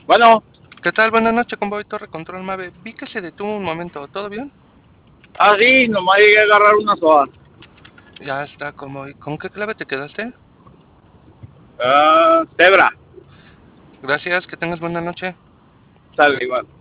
Bueno, ¿Qué tal? Buenas noches, Convoy Torre Control Mave. Vi que se detuvo un momento. ¿Todo bien? sí, nomás llegué a agarrar una soda. Ya está, Convoy. ¿Con qué clave te quedaste? Cebra, Gracias, que tengas buena noche. sale igual.